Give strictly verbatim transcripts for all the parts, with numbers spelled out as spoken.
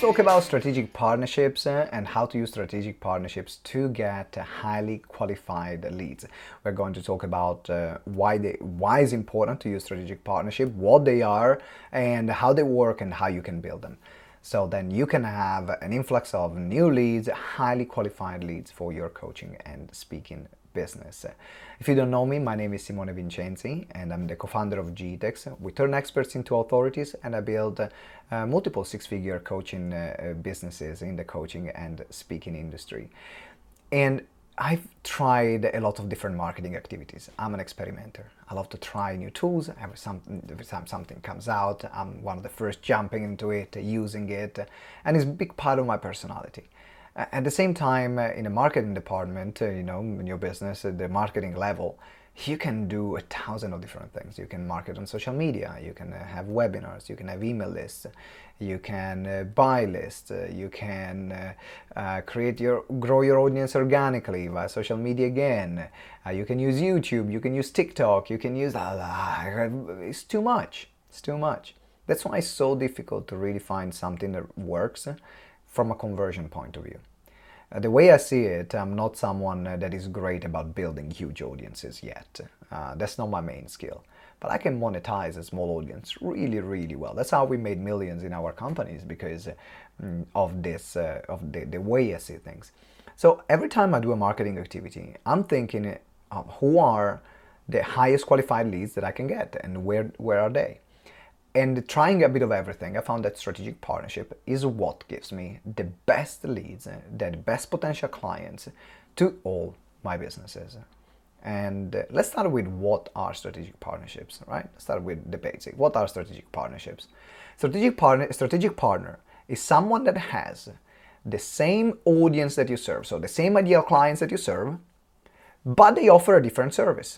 talk about strategic partnerships uh, and how to use strategic partnerships to get uh, highly qualified leads. We're going to talk about uh, why they why it's important to use strategic partnership, what they are, and how they work, and how you can build them. So then you can have an influx of new leads, highly qualified leads for your coaching and speaking business. If you don't know me, my name is Simone Vincenzi and I'm the co-founder of G-Tex. We turn experts into authorities, and I build uh, multiple six-figure coaching uh, businesses in the coaching and speaking industry. And I've tried a lot of different marketing activities. I'm an experimenter. I love to try new tools. Every, some, every time something comes out, I'm one of the first jumping into it, using it, and it's a big part of my personality. At the same time, uh, in the marketing department, uh, you know, in your business, at the marketing level, you can do a thousand of different things. You can market on social media, you can uh, have webinars, you can have email lists, you can uh, buy lists, uh, you can uh, uh, create your, grow your audience organically via social media again. Uh, you can use YouTube, you can use TikTok, you can use, uh, it's too much, it's too much. That's why it's so difficult to really find something that works from a conversion point of view. Uh, the way I see it, I'm not someone uh, that is great about building huge audiences yet. Uh, that's not my main skill. But I can monetize a small audience really, really well. That's how we made millions in our companies, because uh, of this, uh, of the, the way I see things. So every time I do a marketing activity, I'm thinking of who are the highest qualified leads that I can get, and where, where are they? And trying a bit of everything, I found that strategic partnership is what gives me the best leads, the best potential clients to all my businesses. And uh, let's start with what are strategic partnerships, right? Let's start with the basic. What are strategic partnerships? Strategic partner, strategic partner is someone that has the same audience that you serve, so the same ideal clients that you serve, but they offer a different service.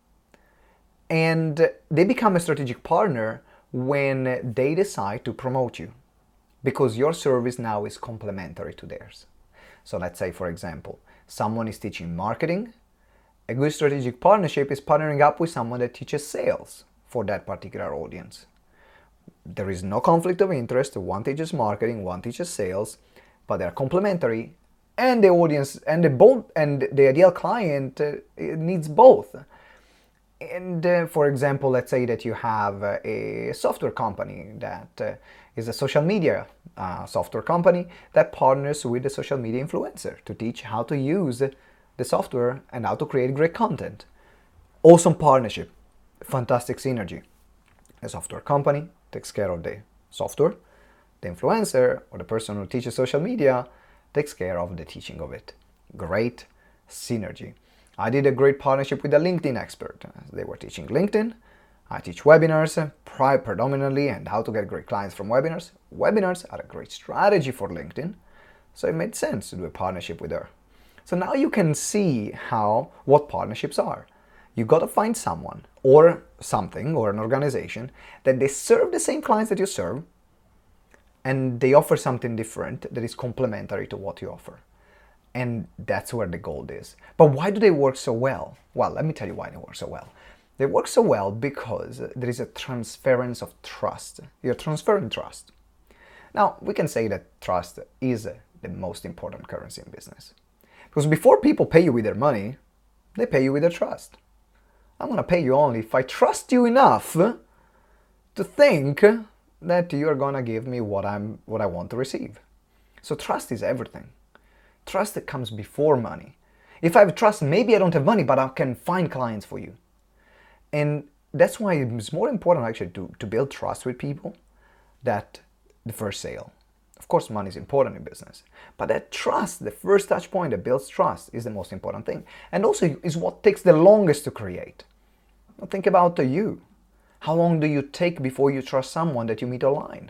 And they become a strategic partner when they decide to promote you, because your service now is complementary to theirs. So let's say, for example, someone is teaching marketing. A good strategic partnership is partnering up with someone that teaches sales for that particular audience. There is no conflict of interest. One teaches marketing, one teaches sales, but they're complementary, and the audience and the both and the ideal client uh, needs both. And uh, for example, let's say that you have uh, a software company that uh, is a social media uh, software company that partners with a social media influencer to teach how to use the software and how to create great content. Awesome partnership, fantastic synergy. A software company takes care of the software, the influencer or the person who teaches social media takes care of the teaching of it. Great synergy. I did a great partnership with a LinkedIn expert. They were teaching LinkedIn. I teach webinars predominantly, and how to get great clients from webinars. Webinars are a great strategy for LinkedIn, so it made sense to do a partnership with her. So now you can see how what partnerships are. You got to find someone or something or an organization that they serve the same clients that you serve, and they offer something different that is complementary to what you offer. And that's where the gold is. But why do they work so well? Well, let me tell you why they work so well. They work so well because there is a transference of trust. You're transferring trust. Now, we can say that trust is the most important currency in business. Because before people pay you with their money, they pay you with their trust. I'm going to pay you only if I trust you enough to think that you're going to give me what I'm what I want to receive. So trust is everything. Trust that comes before money. If I have trust, maybe I don't have money, but I can find clients for you. And that's why it's more important actually to, to build trust with people that the first sale. Of course, money is important in business, but that trust, the first touch point that builds trust, is the most important thing. And also is what takes the longest to create. Now think about you. How long do you take before you trust someone that you meet online?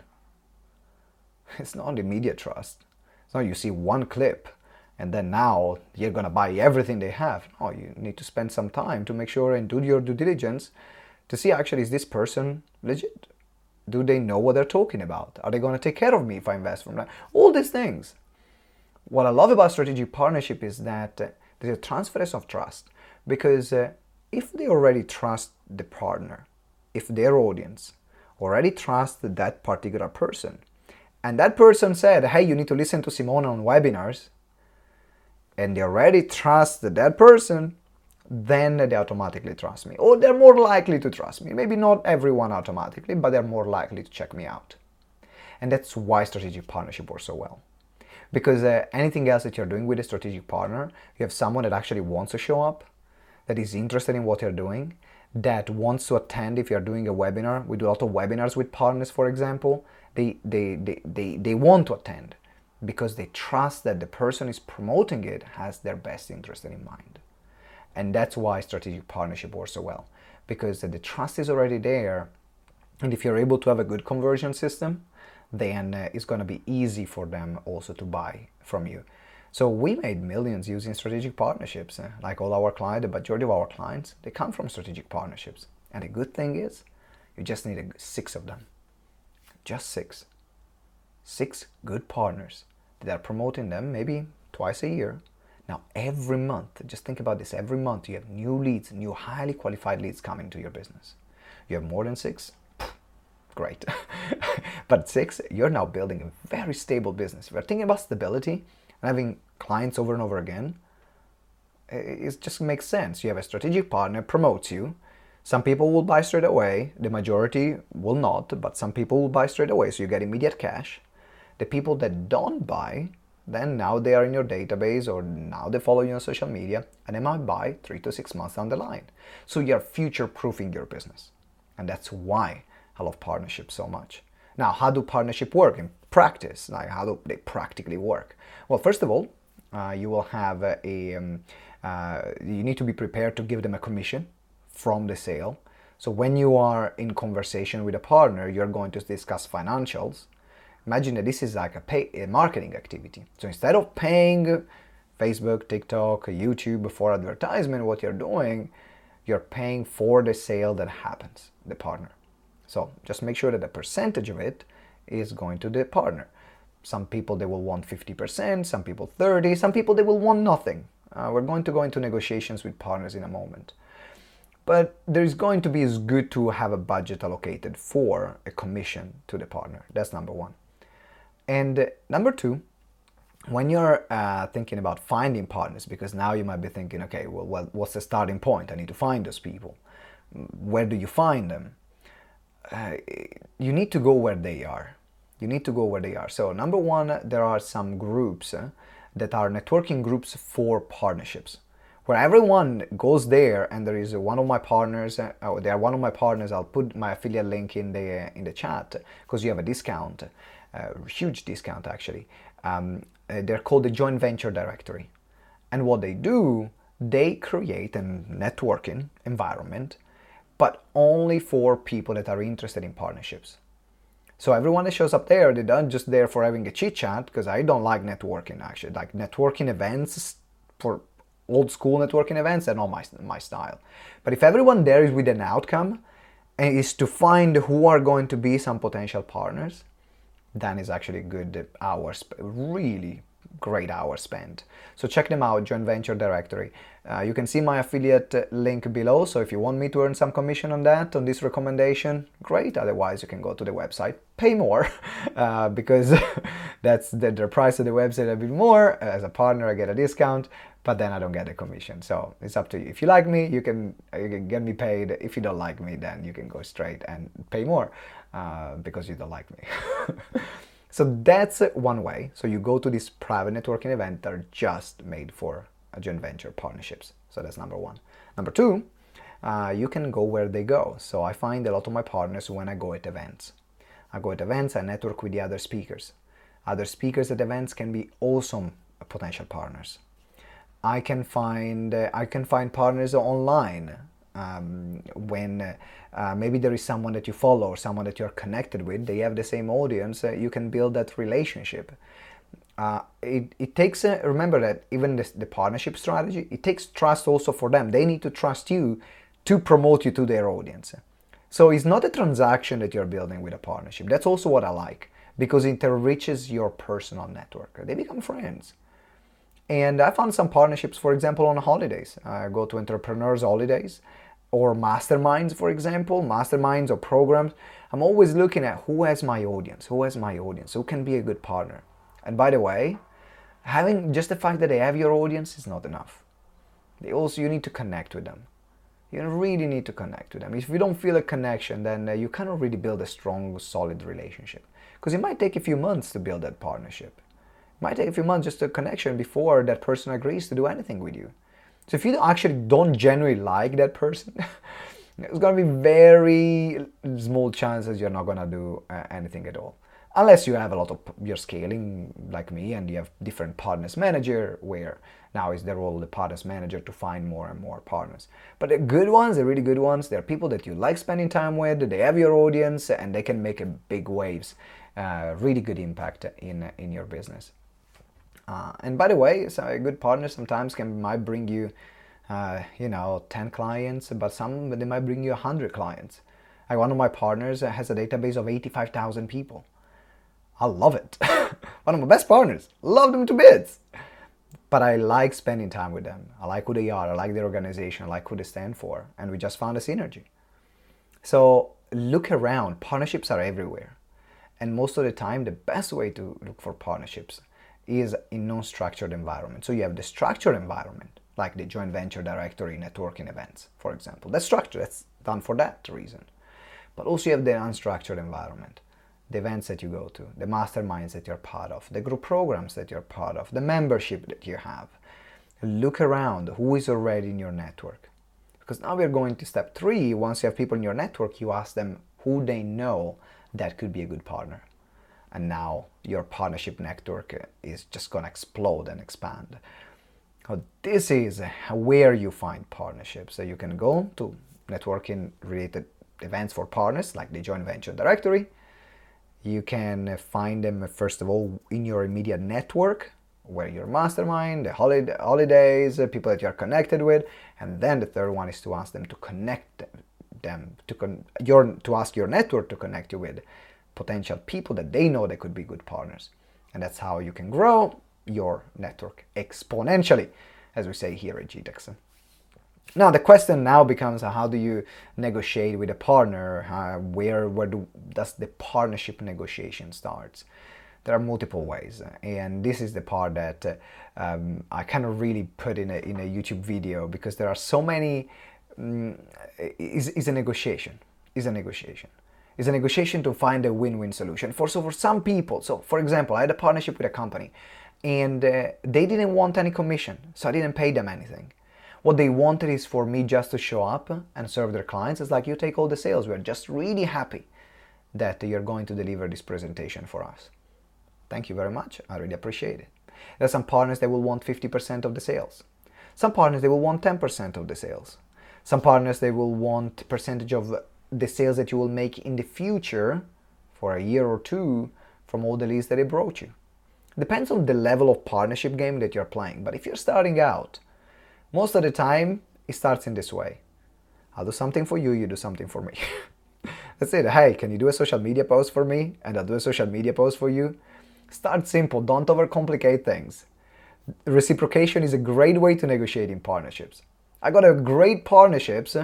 It's not immediate trust. It's not you see one clip and then now you're going to buy everything they have. No, you need to spend some time to make sure and do your due diligence to see actually, is this person legit? Do they know what they're talking about? Are they going to take care of me if I invest from that? All these things. What I love about strategic partnership is that uh, there's a transference of trust, because uh, if they already trust the partner, if their audience already trusts that particular person, and that person said, hey, you need to listen to Simona on webinars, and they already trust that person, then they automatically trust me. Or they're more likely to trust me. Maybe not everyone automatically, but they're more likely to check me out. And that's why strategic partnership works so well. Because uh, anything else that you're doing with a strategic partner, you have someone that actually wants to show up, that is interested in what you're doing, that wants to attend if you're doing a webinar. We do a lot of webinars with partners, for example. They, they, they, they, they want to attend because they trust that the person is promoting it has their best interest in mind. And that's why strategic partnership works so well, because the trust is already there. And if you're able to have a good conversion system, then uh, it's going to be easy for them also to buy from you. So we made millions using strategic partnerships. Uh, like all our clients, the majority of our clients, they come from strategic partnerships. And the good thing is, you just need a, six of them. Just six. Six good partners that are promoting them maybe twice a year. Now, every month, just think about this, every month you have new leads, new highly qualified leads coming to your business. You have more than six? Great. But six, you're now building a very stable business. If you're thinking about stability and having clients over and over again, it just makes sense. You have a strategic partner, promotes you. Some people will buy straight away. The majority will not, but some people will buy straight away, so you get immediate cash. The people that don't buy, then now they are in your database or now they follow you on social media and they might buy three to six months down the line. So you're future-proofing your business. And that's why I love partnerships so much. Now, how do partnerships work in practice? Like, how do they practically work? Well, first of all, uh, you will have a, a um, uh, you need to be prepared to give them a commission from the sale. So when you are in conversation with a partner, you're going to discuss financials. Imagine that this is like a, pay, a marketing activity. So instead of paying Facebook, TikTok, YouTube for advertisement, what you're doing, you're paying for the sale that happens, the partner. So just make sure that the percentage of it is going to the partner. Some people, they will want fifty percent, some people thirty, some people, they will want nothing. Uh, we're going to go into negotiations with partners in a moment. But there's going to be, it's good to have a budget allocated for a commission to the partner. That's number one. And uh, number two, when you're uh, thinking about finding partners, because now you might be thinking, okay, well, well, what's the starting point? I need to find those people. Where do you find them? Uh, you need to go where they are. You need to go where they are. So number one, there are some groups uh, that are networking groups for partnerships, where everyone goes there, and there is one of my partners. Uh, oh, they are one of my partners. I'll put my affiliate link in the in the chat because you have a discount, a huge discount actually. Um, uh, they're called the Joint Venture Directory, and what they do, they create a networking environment, but only for people that are interested in partnerships. So everyone that shows up there, they're not just there for having a chit chat, because I don't like networking actually. Like networking events, for old school networking events, they're not my, my style. But if everyone there is with an outcome, and is to find who are going to be some potential partners, then it's actually a good hours, really great hours spent. So check them out, Joint Venture Directory. Uh, you can see my affiliate link below, so if you want me to earn some commission on that, on this recommendation, great. Otherwise, you can go to the website, pay more, uh, because that's the, the price of the website a bit more. As a partner, I get a discount, but then I don't get a commission. So it's up to you. If you like me, you can, you can get me paid. If you don't like me, then you can go straight and pay more uh, because you don't like me. So that's one way. So you go to this private networking event that are just made for joint venture partnerships. So that's number one. Number two, uh, you can go where they go. So I find a lot of my partners when I go at events. I go at events, I network with the other speakers. Other speakers at events can be awesome potential partners. I can find uh, I can find partners online. Um, when uh, maybe there is someone that you follow or someone that you're connected with, they have the same audience, uh, you can build that relationship. Uh, it, it takes, uh, remember that even this, the partnership strategy, it takes trust also for them. They need to trust you to promote you to their audience. So it's not a transaction that you're building with a partnership. That's also what I like, because it enriches your personal network. They become friends. And I found some partnerships, for example, on holidays. I go to entrepreneurs' holidays or masterminds, for example, masterminds or programs. I'm always looking at who has my audience, who has my audience, who can be a good partner. And by the way, having just the fact that they have your audience is not enough. They also, you need to connect with them. You really need to connect with them. If you don't feel a connection, then uh, you cannot really build a strong, solid relationship. Because it might take a few months to build that partnership. It might take a few months just a connection before that person agrees to do anything with you. So if you actually don't genuinely like that person, there's going to be very small chances you're not going to do uh, anything at all. Unless you have a lot of, you're scaling like me and you have different partners manager, where now is the role of the partners manager to find more and more partners. But the good ones, the really good ones, they're people that you like spending time with, they have your audience, and they can make a big waves, uh, really good impact in, in your business. Uh, and by the way, so a good partner sometimes can might bring you, uh, you know, ten clients, but some they might bring you one hundred clients. Like one of my partners has a database of eighty-five thousand people. I love it. One of my best partners. Love them to bits. But I like spending time with them. I like who they are. I like their organization. I like who they stand for. And we just found a synergy. So look around. Partnerships are everywhere. And most of the time, the best way to look for partnerships is in non-structured environment. So you have the structured environment, like the joint venture directory networking events, for example. That's structured. That's done for that reason. But also you have the unstructured environment. The events that you go to, the masterminds that you're part of, the group programs that you're part of, the membership that you have. Look around who is already in your network. Because now we're going to step three. Once you have people in your network, you ask them who they know that could be a good partner. And now your partnership network is just going to explode and expand. So this is where you find partnerships. So you can go to networking related events for partners like the joint venture directory. You can find them, first of all, in your immediate network, where your mastermind, the holiday, holidays, people that you're connected with. And then the third one is to ask them to connect them, to, con your, to ask your network to connect you with potential people that they know they could be good partners. And that's how you can grow your network exponentially, as we say here at G TEX. Now the question now becomes, uh, how do you negotiate with a partner? Uh, where where do, does the partnership negotiation starts? There are multiple ways, and this is the part that uh, um, I cannot really put in a in a YouTube video, because there are so many. Um, is is a negotiation? Is a negotiation? Is a negotiation to find a win-win solution for so for some people. So for example, I had a partnership with a company, and uh, they didn't want any commission, so I didn't pay them anything. What they wanted is for me just to show up and serve their clients. It's like, you take all the sales. We're just really happy that you're going to deliver this presentation for us. Thank you very much. I really appreciate it. There are some partners that will want fifty percent of the sales. Some partners, they will want ten percent of the sales. Some partners, they will want percentage of the sales that you will make in the future for a year or two from all the leads that they brought you. Depends on the level of partnership game that you're playing. But if you're starting out, most of the time, it starts in this way. I'll do something for you, you do something for me. That's it. Hey, can you do a social media post for me? And I'll do a social media post for you. Start simple. Don't overcomplicate things. Reciprocation is a great way to negotiate in partnerships. I got a great partnerships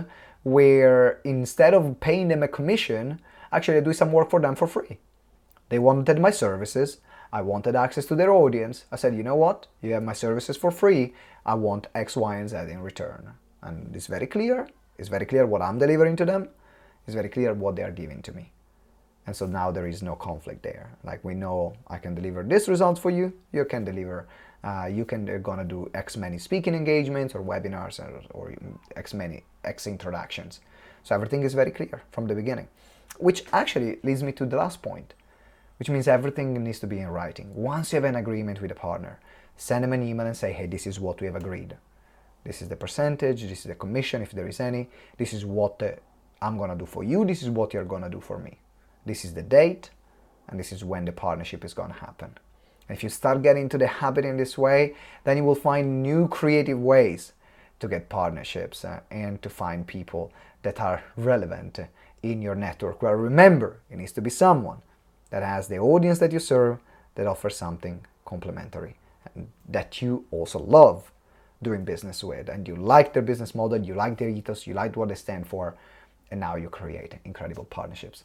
where instead of paying them a commission, actually I do some work for them for free. They wanted my services. I wanted access to their audience. I said, you know what? You have my services for free. I want X, Y, and Z in return. And it's very clear. It's very clear what I'm delivering to them. It's very clear what they are giving to me. And so now there is no conflict there. Like, we know I can deliver this result for you. You can deliver, uh, you can uh, gonna do X many speaking engagements or webinars or, or X many X introductions. So everything is very clear from the beginning, which actually leads me to the last point, which means everything needs to be in writing. Once you have an agreement with a partner, send them an email and say, hey, this is what we have agreed. This is the percentage, this is the commission if there is any, this is what uh, I'm gonna do for you, this is what you're gonna do for me. This is the date, and this is when the partnership is gonna happen. And if you start getting into the habit in this way, then you will find new creative ways to get partnerships uh, and to find people that are relevant uh, in your network. Well, remember, it needs to be someone that has the audience that you serve, that offers something complementary, and that you also love doing business with, and you like their business model, you like their ethos, you like what they stand for, and now you create incredible partnerships.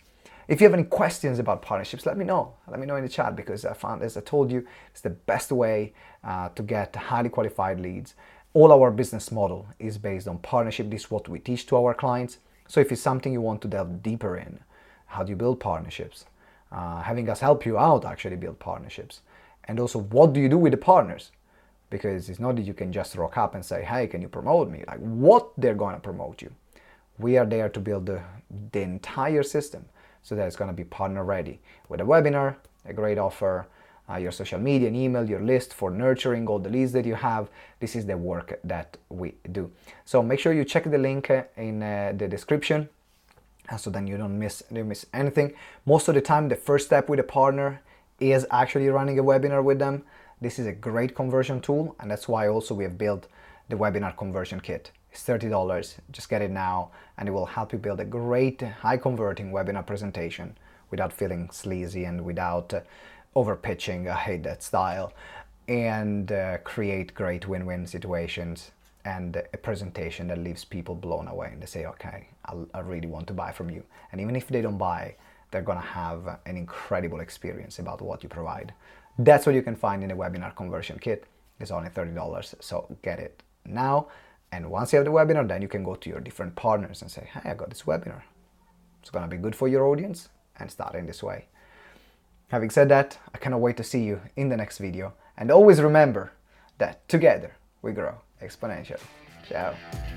If you have any questions about partnerships, let me know. Let me know in the chat, because I found, as I told you, it's the best way uh, to get highly qualified leads. All our business model is based on partnership. This is what we teach to our clients. So if it's something you want to delve deeper in, how do you build partnerships? Uh, having us help you out actually build partnerships. And also, what do you do with the partners? Because it's not that you can just rock up and say, hey, can you promote me? Like, what they're going to promote you. We are there to build the, the entire system so that it's going to be partner ready. With a webinar, a great offer, uh, your social media, an email, your list for nurturing all the leads that you have. This is the work that we do. So make sure you check the link in uh, the description, so then you don't miss, you don't miss anything. Most of the time, the first step with a partner is actually running a webinar with them. This is a great conversion tool, and that's why also we have built the webinar conversion kit. It's thirty dollars, just get it now, and it will help you build a great high converting webinar presentation without feeling sleazy and without uh, over pitching. I hate that style. And uh, create great win-win situations and a presentation that leaves people blown away, and they say, okay, I'll, I really want to buy from you. And even if they don't buy, they're gonna have an incredible experience about what you provide. That's what you can find in the webinar conversion kit. It's only thirty dollars, so get it now. And once you have the webinar, then you can go to your different partners and say, hey, I got this webinar. It's gonna be good for your audience, and start in this way. Having said that, I cannot wait to see you in the next video. And always remember that together we grow exponentially. Ciao.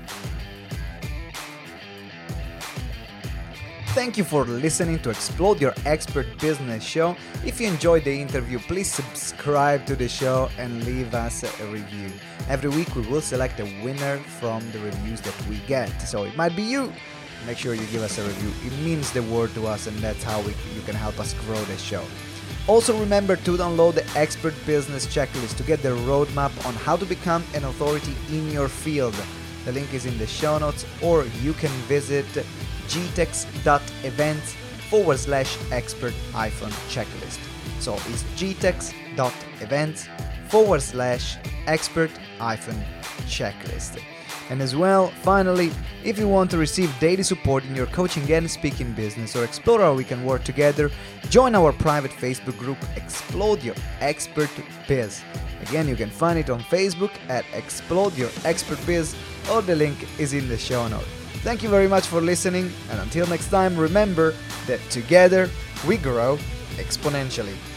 Thank you for listening to Explode Your Expert Business Show. If you enjoyed the interview, please subscribe to the show and leave us a review. Every week we will select a winner from the reviews that we get. So it might be you. Make sure you give us a review. It means the world to us, and that's how we, you can help us grow the show. Also remember to download the Expert Business Checklist to get the roadmap on how to become an authority in your field. The link is in the show notes, or you can visit gtex.events forward slash expert hyphen checklist. So it's gtex.events forward slash expert hyphen checklist. And as well, finally, if you want to receive daily support in your coaching and speaking business, or explore how we can work together, join our private Facebook group, Explode Your Expert Biz. Again, you can find it on Facebook at Explode Your Expert Biz, or the link is in the show notes. Thank you very much for listening, and until next time, remember that together we grow exponentially.